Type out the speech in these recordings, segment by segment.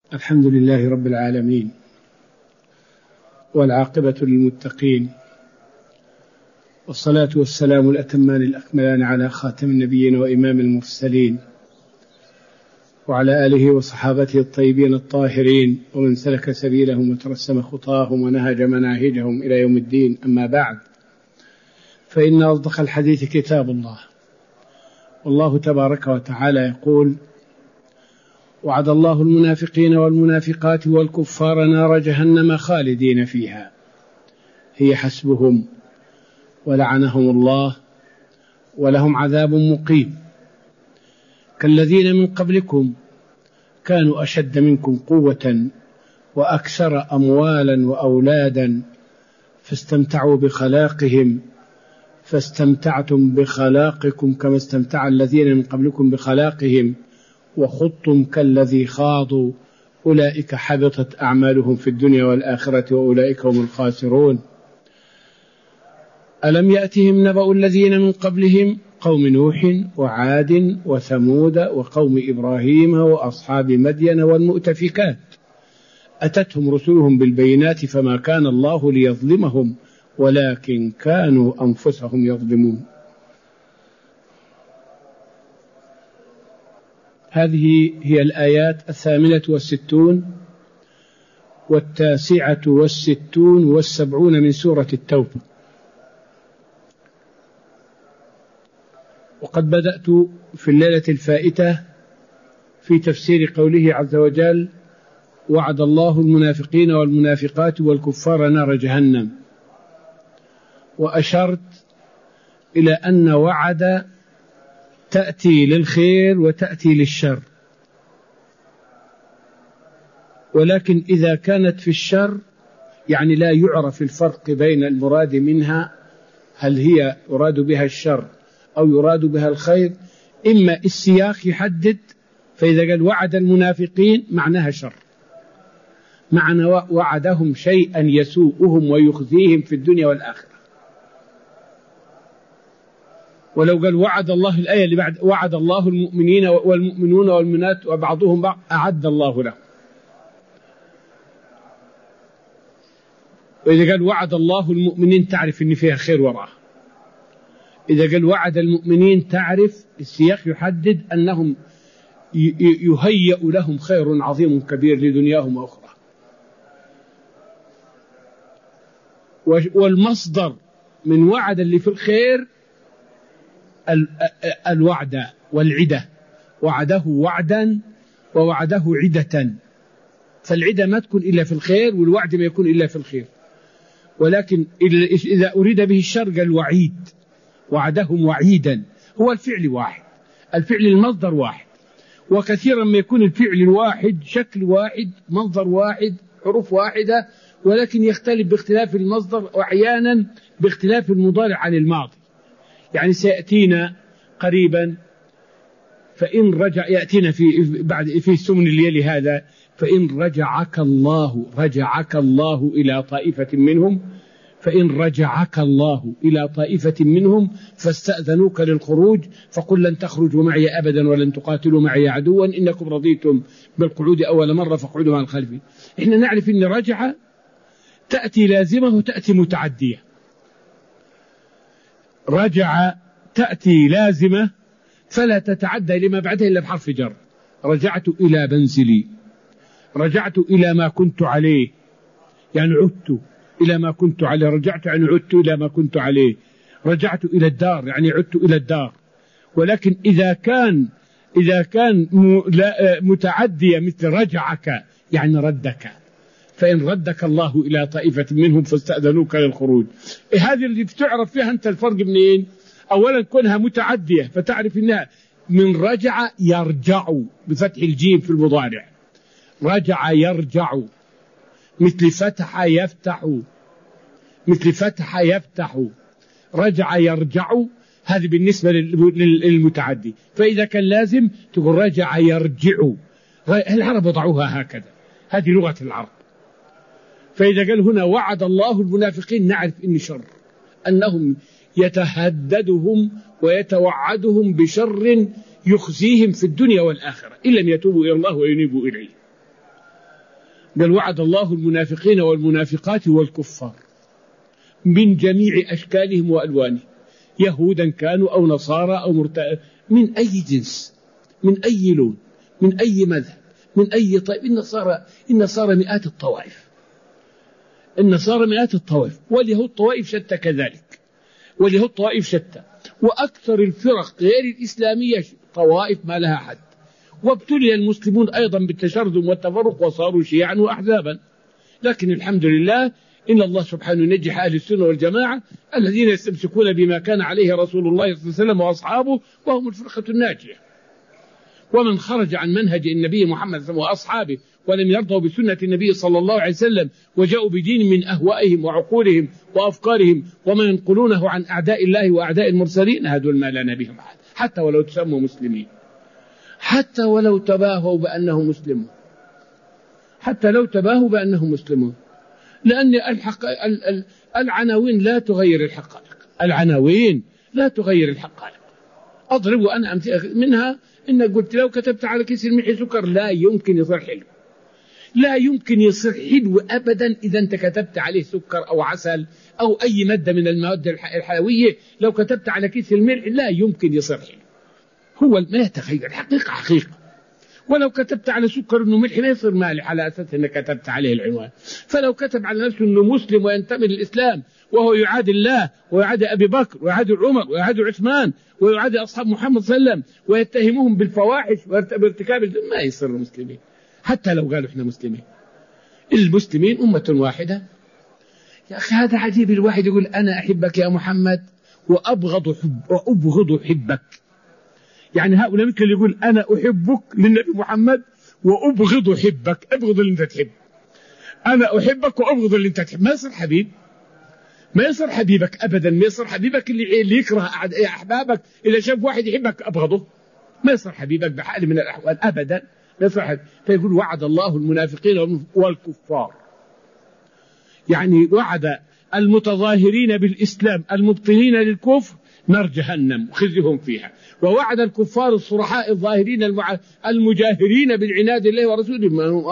الحمد لله رب العالمين، والعاقبة للمتقين، والصلاة والسلام الأتمان الأكملان على خاتم النبيين وإمام المرسلين، وعلى آله وصحابته الطيبين الطاهرين، ومن سلك سبيلهم وترسم خطاهم ونهج مناهجهم إلى يوم الدين. أما بعد، فإن أصدق الحديث كتاب الله، والله تبارك وتعالى يقول: وعد الله المنافقين والمنافقات والكفار نار جهنم خالدين فيها هي حسبهم ولعنهم الله ولهم عذاب مقيم. كالذين من قبلكم كانوا أشد منكم قوة وأكثر أموالا وأولادا فاستمتعوا بخلاقهم فاستمتعتم بخلاقكم كما استمتع الذين من قبلكم بخلاقهم وخضتم كالذي خاضوا أولئك حبطت أعمالهم في الدنيا والآخرة وأولئك هم الخاسرون. ألم يأتهم نبأ الذين من قبلهم قوم نوح وعاد وثمود وقوم إبراهيم وأصحاب مدين والمؤتفكات أتتهم رسلهم بالبينات فما كان الله ليظلمهم ولكن كانوا أنفسهم يظلمون. هذه هي الآيات 68 والتاسعة والسبعون من سورة التوبة. وقد بدأت في الليلة الفائتة في تفسير قوله عز وجل: وعد الله المنافقين والمنافقات والكفار نار جهنم، وأشرت إلى أن وعد تأتي للخير وتأتي للشر، ولكن إذا كانت في الشر يعني لا يعرف الفرق بين المراد منها، هل هي يراد بها الشر أو يراد بها الخير. إما السياق يحدد، فإذا قال وعد المنافقين معناها شر، معنى وعدهم شيئا يسوءهم ويخزيهم في الدنيا والآخرة. ولو قال وعد الله، الآية اللي بعد: وعد الله المؤمنين والمؤمنون والمؤمنات وبعضهم بعض أعد الله له. وإذا قال وعد الله المؤمنين تعرف إن فيها خير وراءه. إذا قال وعد المؤمنين تعرف السياق يحدد أنهم يهيأ لهم خير عظيم كبير لدنياهم وأخرى. والمصدر من وعد اللي في الخير الوعد والعدة، وعده وعدا ووعده عدة، فالعدة ما تكون إلا في الخير والوعد ما يكون إلا في الخير. ولكن إذا أريد به الشر قال وعيد، وعدهم وعيدا. هو الفعل واحد، الفعل المصدر واحد، وكثيرا ما يكون الفعل الواحد شكل واحد مصدر واحد حروف واحدة، ولكن يختلف باختلاف المصدر وأحيانا باختلاف المضارع عن الماضي. يعني سيأتينا قريبا فإن رجع، يأتينا في السمن الليل هذا: فإن رجعك الله إلى طائفة منهم، فإن رجعك الله إلى طائفة منهم فاستأذنوك للخروج فقل لن تخرجوا معي أبدا ولن تقاتلوا معي عدوا إنكم رضيتم بالقعود أول مرة فاقعدوا مع الخالفين. إحنا نعرف أن رجع تأتي لازمة وتأتي متعدية. رجع تأتي لازمة فلا تتعدى لما بعدها إلا بحرف جر. رجعت إلى منزلي، رجعت إلى ما كنت عليه، يعني عدت إلى ما كنت عليه. رجعت يعني عدت إلى ما كنت عليه. رجعت إلى الدار يعني عدت إلى الدار. ولكن إذا كان متعدية مثل رجعك يعني ردك، فإن ردك الله إلى طائفة منهم فاستأذنوك للخروج. هذه اللي بتعرف فيها أنت الفرق منين؟ أولا كونها متعدية فتعرف أنها من رجع يرجع بفتح الجيم في المضارع، رجع يرجع، مثل فتح يفتح، مثل فتح يفتح، رجع يرجع. هذه بالنسبة للمتعدي. فإذا كان لازم تقول رجع يرجع. العرب وضعوها هكذا، هذه لغة العرب. فإذا قال هنا وعد الله المنافقين نعرف إن شر، أنهم يتهددهم ويتوعدهم بشر يخزيهم في الدنيا والآخرة إن لم يتوبوا إلى الله وينيبوا إليه. قال وعد الله المنافقين والمنافقات والكفار من جميع أشكالهم وألوانهم، يهودا كانوا أو نصارى أو من أي جنس، من أي لون، من أي مذهب، من أي طائف. النصارى مئات الطوائف، النصارى مئات الطوائف، واليهود طوائف شتى كذلك، واليهود طوائف شتى، وأكثر الفرق غير الإسلامية طوائف ما لها حد. وابتلي المسلمون أيضا بالتشرذم والتفرق وصاروا شيعا وأحزابا، لكن الحمد لله إن الله سبحانه ينجح أهل السنة والجماعة الذين يستمسكون بما كان عليه رسول الله صلى الله عليه وسلم وأصحابه، وهم الفرقة الناجية. ومن خرج عن منهج النبي محمد وأصحابه ولم يرضوا بسنة النبي صلى الله عليه وسلم وجاءوا بدين من أهوائهم وعقولهم وأفكارهم وما ينقلونه عن أعداء الله وأعداء المرسلين، هذول ما لنا بهم أحد، حتى ولو تسموا مسلمين، حتى ولو تباهوا بأنهم مسلمون، حتى لو تباهوا بأنهم مسلمون، لأن العناوين لا تغير الحقائق، العناوين لا تغير الحقائق. أضرب أنا أمثلة منها، إنك قلت لو كتبت على كيس الملح سكر لا يمكن يصير حلو، لا يمكن يصير حلو أبدا إذا أنت كتبت عليه سكر أو عسل أو أي مادة من المواد الحيوية. لو كتبت على كيس الملح لا يمكن يصير حلو، هو ما يتغير، الحقيقة حقيقة. ولو كتبت على سكر إنه ملح ما يصير مالح على أساس إنك كتبت عليه العنوان. فلو كتب على نفسه إنه مسلم وينتمي للإسلام وهو يعادي الله ويعادي أبي بكر ويعادي عمر ويعادي عثمان ويعادي أصحاب محمد صلى الله عليه وسلم ويتهمهم بالفواحش وبارتكاب، ما يصير مسلمين حتى لو قالوا إحنا مسلمين. المسلمين أمة واحدة. يا أخي هذا عجيب، الواحد يقول أنا أحبك يا محمد وأبغض حبك. يعني هؤلاء مثل يقول أنا أحبك للنبي محمد وأبغض حبك، أبغض اللي أنت تحب. أنا أحبك وأبغض اللي أنت تحب، ما يصير حبيب، ما يصير حبيبك أبدا، ما يصير حبيبك اللي يكره أحبابك. إذا شاف واحد يحبك أبغضه، ما يصير حبيبك بحال من الأحوال أبدا، ما يصير حبيب. فيقول وعد الله المنافقين والكفار، يعني وعد المتظاهرين بالإسلام المبطلين للكفر نار جهنم خزيهم فيها، ووعد الكفار الصرحاء الظاهرين المجاهرين بالعناد الله ورسوله ما هم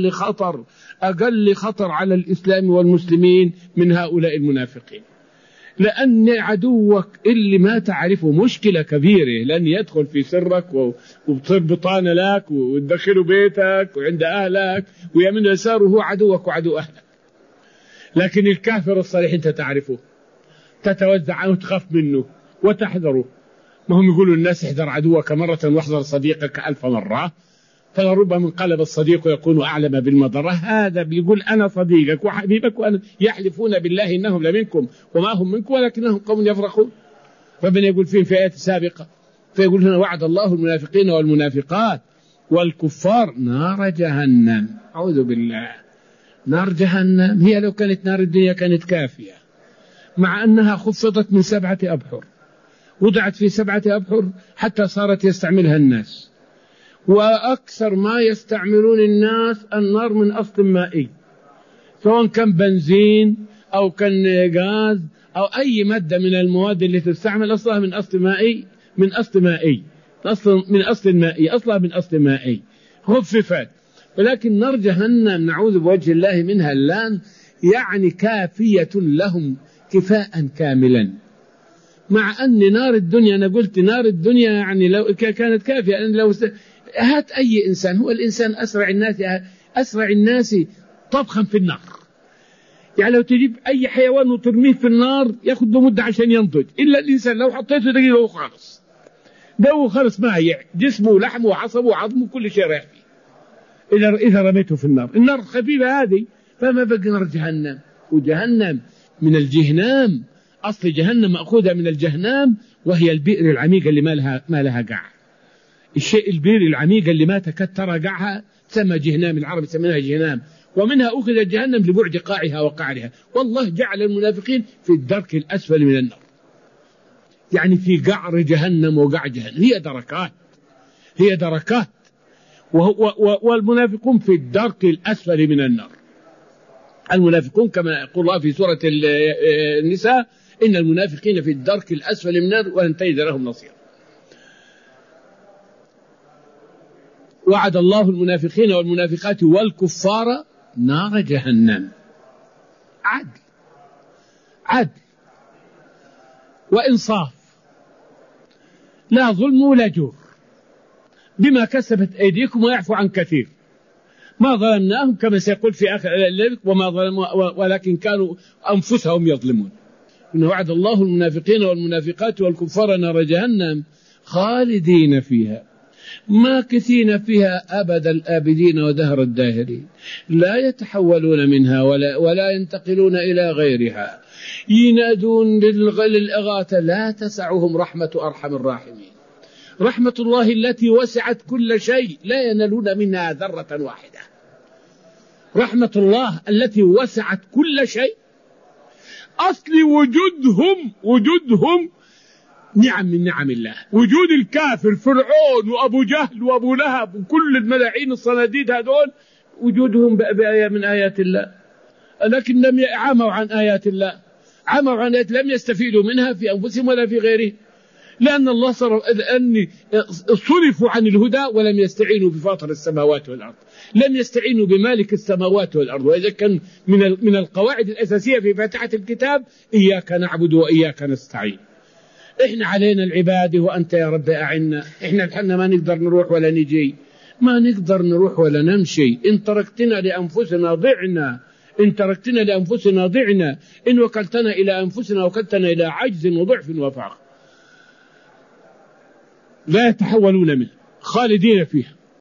أقل خطر على الإسلام والمسلمين من هؤلاء المنافقين. لأن عدوك اللي ما تعرفه مشكلة كبيرة، لأن يدخل في سرك وبتصير بطانة لك وتدخله بيتك وعند أهلك ويمين يسار، وهو عدوك وعدو أهلك. لكن الكافر الصريح أنت تعرفه، تتوزع عنه وتخاف منه وتحذره. ما هم يقولوا الناس احذر عدوك مرة واحذر صديقك 1000 مرة، فلربما انقلب الصديق يكون أعلم بالمضرة. هذا بيقول أنا صديقك وحبيبك وأنا، يحلفون بالله إنهم لمنكم وما هم منكم ولكنهم قوم يفرقون. ربنا يقول في آيات سابقة، فيقول هنا وعد الله المنافقين والمنافقات والكفار نار جهنم. أعوذ بالله، نار جهنم. هي لو كانت نار الدنيا كانت كافية، مع أنها خفضت من 7 أبحر، وضعت في 7 أبحر حتى صارت يستعملها الناس. وأكثر ما يستعملون الناس النار من أصل مائي، سواء كان بنزين أو كان غاز أو أي مادة من المواد اللي تستعمل أصلها من أصل مائي، من أصل مائي، أصلها من أصل مائي خففت. ولكن نار جهنم نعوذ بوجه الله منها اللان، يعني كافية لهم كفاء كاملا. مع أن نار الدنيا، أنا قلت نار الدنيا يعني لو كانت كافية، أن لو هات أي إنسان، هو الإنسان أسرع الناس طبخا في النار. يعني لو تجيب أي حيوان وترميه في النار يأخذ له مدة عشان ينضج، إلا الإنسان لو حطيته دقيقة هو خالص، ده خالص ما هي جسمه ولحمه وعصبه وعظمه كل شيء رايح فيه إذا رميته في النار. النار خفيفة هذه، فما بقى نار جهنم. وجهنم من الجهنام، أصل جهنم مأخوذة من الجهنام، وهي البئر العميقة اللي ما لها قاع. الشيء البئر العميقة اللي ما تكتر قاعها تسمى جهنام، العرب يسمونها جهنم، ومنها أخذ جهنم لبعد قاعها وقعرها. والله جعل المنافقين في الدرك الأسفل من النار، يعني في قعر جهنم وقع جهنم، هي دركات والمنافقون في الدرك الأسفل من النار. المنافقون كما يقول الله في سورة النساء إن المنافقين في الدرك الأسفل من النار ولن تجد لهم نصيرا. وعد الله المنافقين والمنافقات والكفار نار جهنم. عدل وإنصاف، لا ظلم ولا جور، بما كسبت أيديكم ويعفو عن كثير. ما ظلمناهم كما سيقول في آخر ذلك وما ظلموا ولكن كانوا أنفسهم يظلمون. إن وعد الله المنافقين والمنافقات والكفار نار جهنم خالدين فيها ماكثين فيها أبد الآبدين ودهر الداهرين، لا يتحولون منها ولا ينتقلون إلى غيرها، ينادون للإغاثة لا تسعهم رحمة أرحم الراحمين. رحمة الله التي وسعت كل شيء لا ينالون منها ذرة واحدة. رحمة الله التي وسعت كل شيء، أصل وجودهم نعم من نعم الله. وجود الكافر فرعون وأبو جهل وأبو لهب وكل الملاعين الصناديد هذول وجودهم بآية من آيات الله، لكن لم عموا عن آيات الله، عموا عن آيات لم يستفيدوا منها في أنفسهم ولا في غيرهم، لأن الله صرفوا عن الهدى ولم يستعينوا بفاطر السماوات والأرض، لم يستعينوا بمالك السماوات والأرض. وإذا كان من القواعد الأساسية في فاتحة الكتاب إياك نعبد وإياك نستعين. إحنا علينا العبادة وأنت يا رب أعنا. إحنا الحنا ما نقدر نروح ولا نجي، ما نقدر نروح ولا نمشي. إن تركتنا لأنفسنا ضعنا، إن تركتنا لأنفسنا ضعنا، إن وكلتنا إلى أنفسنا وكلتنا إلى عجز وضعف وفقر. لا يتحولون منه، خالدين فيها.